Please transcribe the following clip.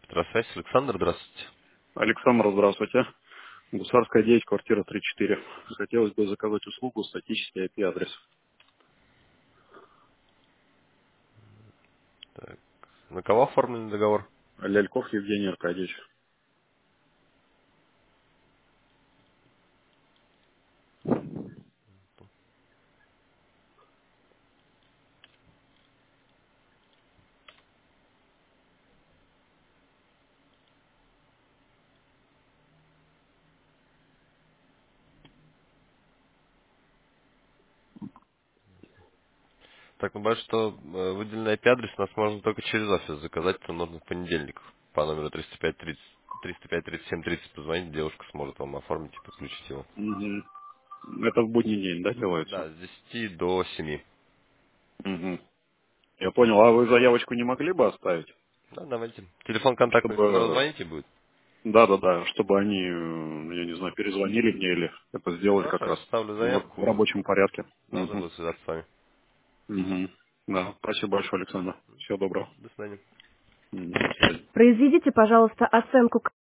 Здравствуйте, Александр, здравствуйте. Александр, здравствуйте. Гусарская 9, квартира 3-4. Хотелось бы заказать услугу статический IP-адрес. Так, на кого оформлен договор? Ляльков Евгений Аркадьевич. Так, ну бывает, что выделенный IP-адрес у нас можно только через офис заказать, это нужно в понедельник. По номеру 305-30, 305-37-30 позвонить, девушка сможет вам оформить и подключить его. Мгм. Это в будний день, да, делается? Да, с 10 до 7. Угу. Я понял. А вы заявочку не могли бы оставить? Да, давайте. Телефон контактный, с которого Чтобы... звоните, будет? Да-да-да, чтобы они, я не знаю, перезвонили мне или это сделали как Хорошо, я раз составлю в заявку, рабочем порядке. должны Угу. будут связаться с вами. Угу. Да, спасибо большое, Александр. Всего доброго. До свидания. Мгм. До свидания. Произведите, пожалуйста, оценку